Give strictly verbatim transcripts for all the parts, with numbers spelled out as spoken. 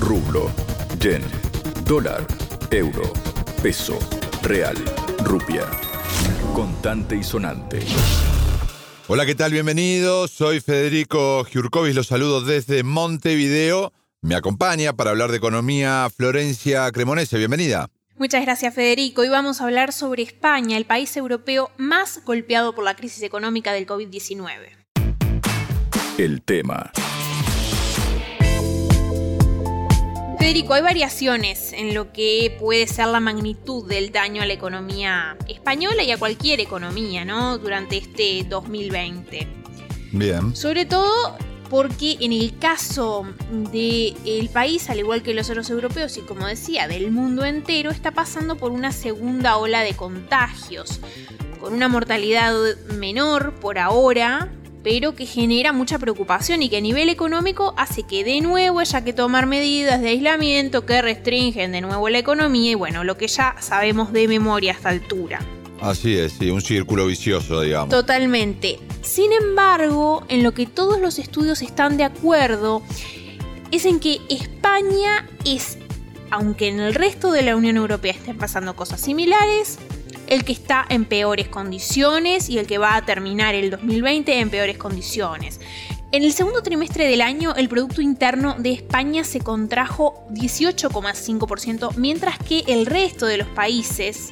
rublo, yen, dólar, euro, peso, real, rupia. Contante y sonante. Hola, ¿qué tal? Bienvenidos. Soy Federico Giurkovic, los saludo desde Montevideo. Me acompaña para hablar de economía Florencia Cremonese. Bienvenida. Muchas gracias, Federico. Hoy vamos a hablar sobre España, el país europeo más golpeado por la crisis económica del covid diecinueve. El tema. Federico, hay variaciones en lo que puede ser la magnitud del daño a la economía española y a cualquier economía, ¿no?, durante este dos mil veinte. Bien. Sobre todo porque en el caso del país, al igual que los otros europeos y, como decía, del mundo entero, está pasando por una segunda ola de contagios, con una mortalidad menor por ahora, pero que genera mucha preocupación y que a nivel económico hace que de nuevo haya que tomar medidas de aislamiento que restringen de nuevo la economía y, bueno, lo que ya sabemos de memoria a esta altura. Así es, sí, un círculo vicioso, digamos. Totalmente. Sin embargo, en lo que todos los estudios están de acuerdo es en que España es, aunque en el resto de la Unión Europea estén pasando cosas similares, el que está en peores condiciones y el que va a terminar el dos mil veinte en peores condiciones. En el segundo trimestre del año, el Producto Interno de España se contrajo dieciocho coma cinco por ciento, mientras que el resto de los países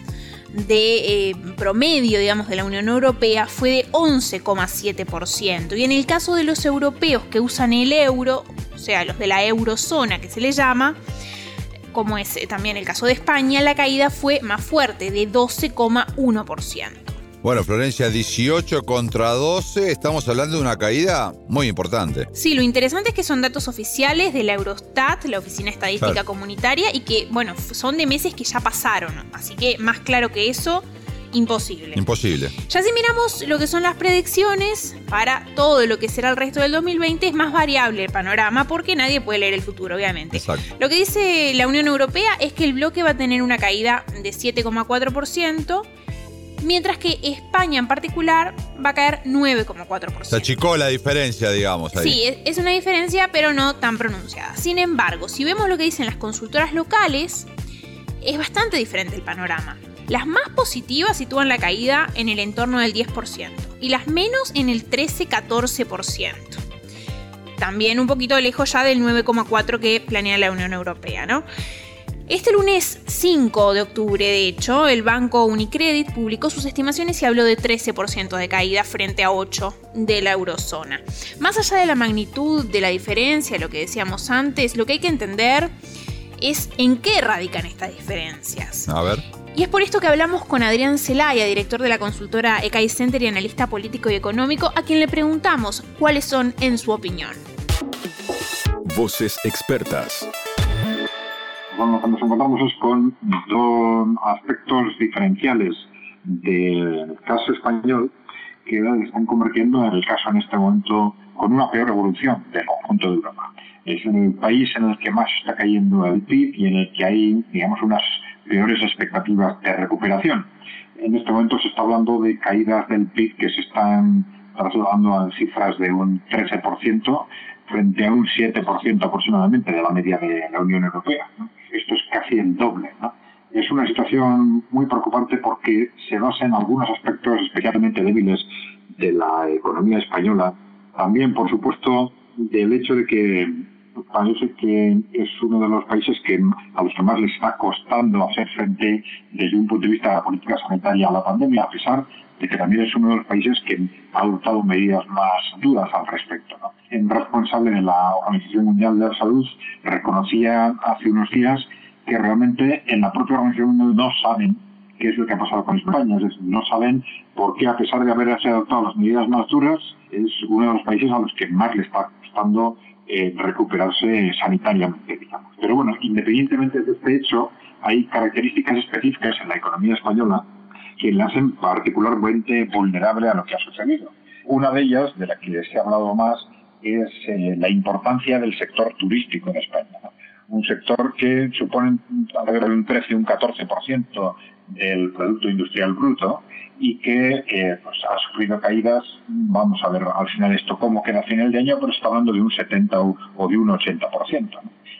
de eh, promedio, digamos, de la Unión Europea fue de once coma siete por ciento. Y en el caso de los europeos que usan el euro, o sea, los de la eurozona que se le llama, como es también el caso de España, la caída fue más fuerte, de doce coma uno por ciento. Bueno, Florencia, dieciocho contra doce, estamos hablando de una caída muy importante. Sí, lo interesante es que son datos oficiales de la Eurostat, la Oficina Estadística Claro. Comunitaria, y que, bueno, son de meses que ya pasaron, así que más claro que eso, imposible. Imposible. Ya si miramos lo que son las predicciones para todo lo que será el resto del dos mil veinte, es más variable el panorama porque nadie puede leer el futuro, obviamente. Exacto. Lo que dice la Unión Europea es que el bloque va a tener una caída de siete coma cuatro por ciento, mientras que España en particular va a caer nueve coma cuatro por ciento. Se achicó la diferencia, digamos, ahí. Sí, es una diferencia, pero no tan pronunciada. Sin embargo, si vemos lo que dicen las consultoras locales, es bastante diferente el panorama. Las más positivas sitúan la caída en el entorno del diez por ciento y las menos en el trece a catorce por ciento. También un poquito lejos ya del nueve coma cuatro por ciento que planea la Unión Europea, ¿no? Este lunes cinco de octubre, de hecho, el banco Unicredit publicó sus estimaciones y habló de trece por ciento de caída frente a ocho por ciento de la eurozona. Más allá de la magnitud de la diferencia, lo que decíamos antes, lo que hay que entender es en qué radican estas diferencias. A ver. Y es por esto que hablamos con Adrián Zelaya, director de la consultora Ecai Center y analista político y económico, a quien le preguntamos cuáles son, en su opinión. Voces expertas. Bueno, lo que nos encontramos es con dos aspectos diferenciales del caso español que están convirtiendo en el caso en este momento con una peor evolución del conjunto de Europa. Es el país en el que más está cayendo el P I B y en el que hay, digamos, unas peores expectativas de recuperación. En este momento se está hablando de caídas del P I B que se están trasladando a cifras de un trece por ciento frente a un siete por ciento aproximadamente de la media de la Unión Europea, ¿no? Esto es casi el doble, ¿no? Es una situación muy preocupante porque se basa en algunos aspectos especialmente débiles de la economía española. También, por supuesto, del hecho de que parece que es uno de los países que a los que más les está costando hacer frente desde un punto de vista de la política sanitaria a la pandemia, a pesar de que también es uno de los países que ha adoptado medidas más duras al respecto, ¿no? El responsable de la Organización Mundial de la Salud reconocía hace unos días que realmente en la propia Organización Mundial no saben qué es lo que ha pasado con España, es decir, no saben por qué, a pesar de haberse adoptado las medidas más duras, es uno de los países a los que más le está costando eh, recuperarse sanitariamente, digamos. Pero bueno, independientemente de este hecho, hay características específicas en la economía española que la hacen particularmente vulnerable a lo que ha sucedido. Una de ellas, de la que se ha hablado más, es eh, la importancia del sector turístico en España, ¿no? Un sector que supone alrededor de un trece a un catorce por ciento del Producto Industrial Bruto y que eh, pues ha sufrido caídas. Vamos a ver al final esto cómo queda a final de año, pero está hablando de un setenta o de un ochenta por ciento, ¿no?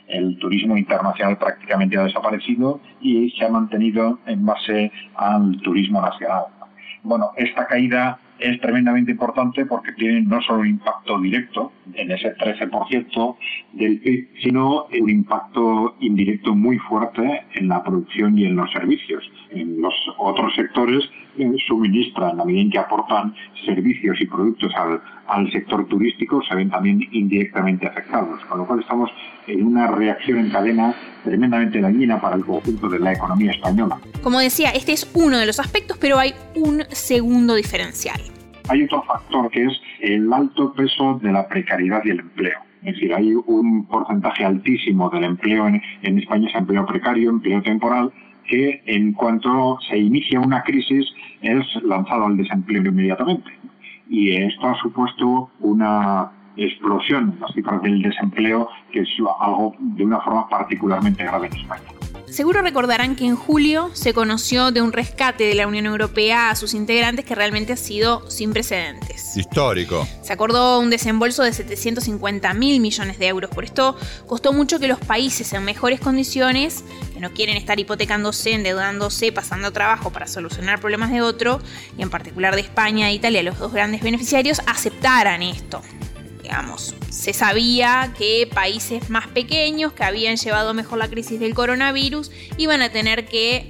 el turismo internacional prácticamente ha desaparecido y se ha mantenido en base al turismo nacional. Bueno, esta caída es tremendamente importante porque tiene no solo un impacto directo en ese trece por ciento del P I B, sino un impacto indirecto muy fuerte en la producción y en los servicios. En los otros sectores eh, suministran, en la medida en que aportan servicios y productos al, al sector turístico, se ven también indirectamente afectados, con lo cual estamos en una reacción en cadena tremendamente dañina para el conjunto de la economía española. Como decía, este es uno de los aspectos, pero hay un segundo diferencial. Hay otro factor que es el alto peso de la precariedad y el empleo. Es decir, hay un porcentaje altísimo del empleo en, en España, es empleo precario, empleo temporal, que en cuanto se inicia una crisis es lanzado al desempleo inmediatamente. Y esto ha supuesto una explosión en las cifras del desempleo, que es algo de una forma particularmente grave en España. Seguro recordarán que en julio se conoció de un rescate de la Unión Europea a sus integrantes que realmente ha sido sin precedentes. Histórico. Se acordó un desembolso de setecientos cincuenta mil millones de euros. Por esto costó mucho que los países en mejores condiciones, que no quieren estar hipotecándose, endeudándose, pasando trabajo para solucionar problemas de otro, y en particular de España e Italia, los dos grandes beneficiarios, aceptaran esto. Digamos, se sabía que países más pequeños que habían llevado mejor la crisis del coronavirus iban a tener que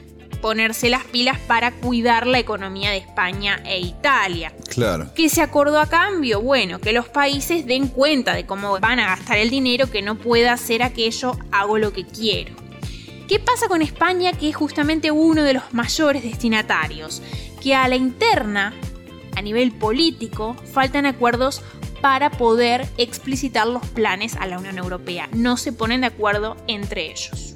ponerse las pilas para cuidar la economía de España e Italia. Claro. ¿Qué se acordó a cambio? Bueno, que los países den cuenta de cómo van a gastar el dinero, que no pueda hacer aquello, hago lo que quiero. ¿Qué pasa con España, que es justamente uno de los mayores destinatarios? Que a la interna, a nivel político, faltan acuerdos para poder explicitar los planes a la Unión Europea. No se ponen de acuerdo entre ellos.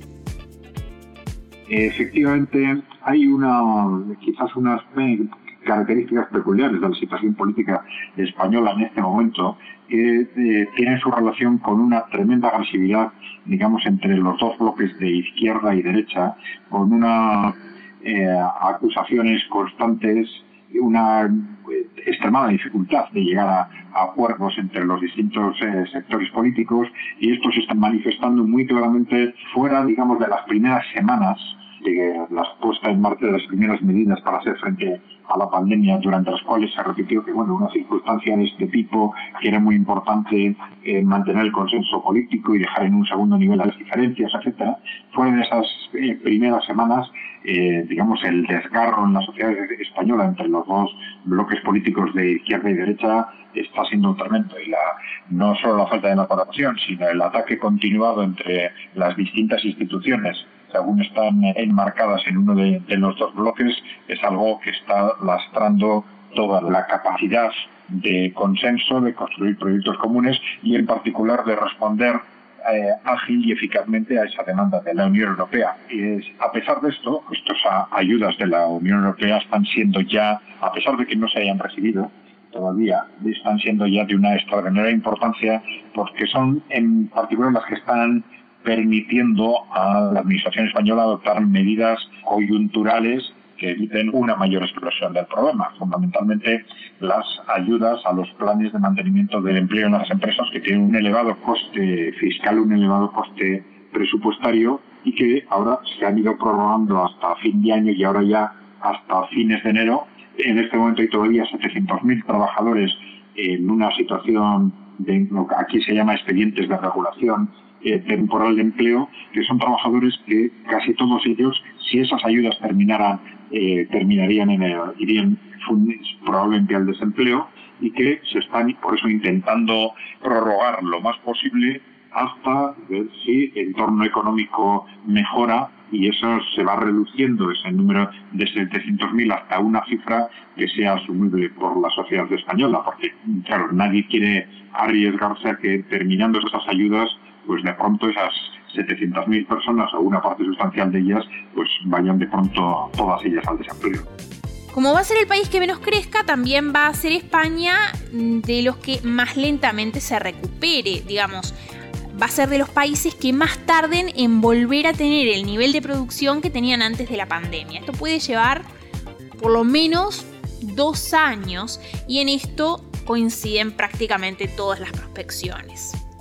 Efectivamente, hay una quizás unas características peculiares de la situación política española en este momento que eh, tienen su relación con una tremenda agresividad, digamos, entre los dos bloques de izquierda y derecha, con unas eh, acusaciones constantes, una extremada dificultad de llegar a, a acuerdos entre los distintos eh, sectores políticos, y esto se está manifestando muy claramente fuera, digamos, de las primeras semanas de las puestas en marcha de las primeras medidas para hacer frente a la pandemia, durante las cuales se repitió que, bueno, una circunstancia de este tipo, que era muy importante eh, mantener el consenso político y dejar en un segundo nivel las diferencias, etcétera. Fuera de esas eh, primeras semanas, eh, digamos, el desgarro en la sociedad española entre los dos bloques políticos de izquierda y derecha está siendo tremendo, y la, no solo la falta de la colaboración, sino el ataque continuado entre las distintas instituciones, según están enmarcadas en uno de, de los dos bloques, es algo que está lastrando toda la capacidad de consenso, de construir proyectos comunes y en particular de responder eh, ágil y eficazmente a esa demanda de la Unión Europea. Y es, a pesar de esto, estas ayudas de la Unión Europea están siendo ya, a pesar de que no se hayan recibido todavía, están siendo ya de una extraordinaria importancia, porque son en particular las que están permitiendo a la administración española adoptar medidas coyunturales que eviten una mayor explosión del problema. Fundamentalmente las ayudas a los planes de mantenimiento del empleo en las empresas, que tienen un elevado coste fiscal, un elevado coste presupuestario, y que ahora se han ido prorrogando hasta fin de año y ahora ya hasta fines de enero. En este momento hay todavía setecientos mil trabajadores en una situación de lo que aquí se llama expedientes de regulación Eh, temporal de empleo, que son trabajadores que casi todos ellos, si esas ayudas terminaran, eh, terminarían en el, irían probablemente al desempleo, y que se están por eso intentando prorrogar lo más posible hasta ver si el entorno económico mejora y eso se va reduciendo, ese número de setecientos mil, hasta una cifra que sea asumible por la sociedad española, porque claro, nadie quiere arriesgarse a que terminando esas ayudas, pues de pronto esas setecientas mil personas, o una parte sustancial de ellas, pues vayan de pronto todas ellas al desempleo. Como va a ser el país que menos crezca, también va a ser España de los que más lentamente se recupere, digamos. Va a ser de los países que más tarden en volver a tener el nivel de producción que tenían antes de la pandemia. Esto puede llevar por lo menos dos años, y en esto coinciden prácticamente todas las prospecciones.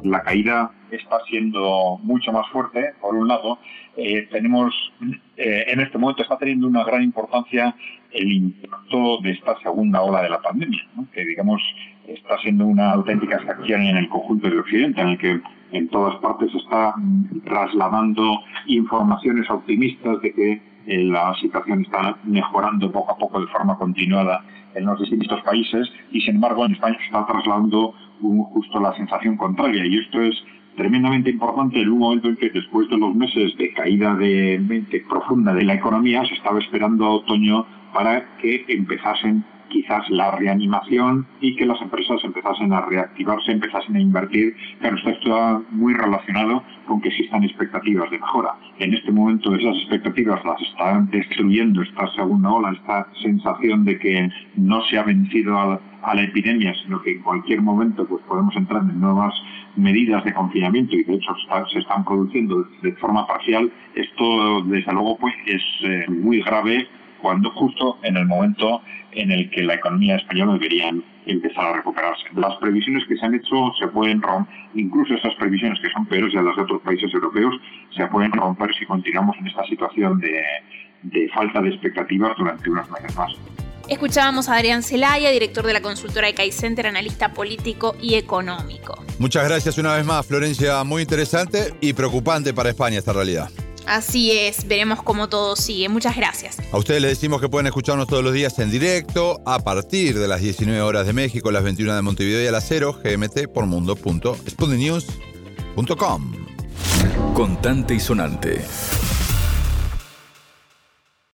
la caída está siendo mucho más fuerte, por un lado. Eh, tenemos, eh, en este momento está teniendo una gran importancia el impacto de esta segunda ola de la pandemia, ¿no? Que digamos está siendo una auténtica extracción en el conjunto del Occidente, en el que en todas partes se está trasladando informaciones optimistas de que eh, la situación está mejorando poco a poco de forma continuada en los distintos países, y sin embargo en España se está trasladando un, justo la sensación contraria, y esto es tremendamente importante en un momento en que después de los meses de caída de mente profunda de la economía se estaba esperando a otoño para que empezasen quizás la reanimación y que las empresas empezasen a reactivarse, empezasen a invertir. Claro, esto está muy relacionado con que existan expectativas de mejora. En este momento esas expectativas las están destruyendo esta segunda ola, esta sensación de que no se ha vencido a la, a la epidemia, sino que en cualquier momento pues podemos entrar en nuevas medidas de confinamiento, y de hecho está, se están produciendo de forma parcial. Esto desde luego pues es eh, muy grave, cuando justo en el momento en el que la economía española debería empezar a recuperarse. Las previsiones que se han hecho se pueden romper, incluso esas previsiones que son peores de las de otros países europeos, se pueden romper si continuamos en esta situación de, de falta de expectativas durante unos meses más. Escuchábamos a Adrián Celaya, director de la consultora Ecaí Center, analista político y económico. Muchas gracias una vez más, Florencia. Muy interesante y preocupante para España esta realidad. Así es, veremos cómo todo sigue. Muchas gracias. A ustedes les decimos que pueden escucharnos todos los días en directo a partir de las diecinueve horas de México, las veintiuna de Montevideo y a las cero G M T por mundo punto sputnik news punto com. Contante y sonante.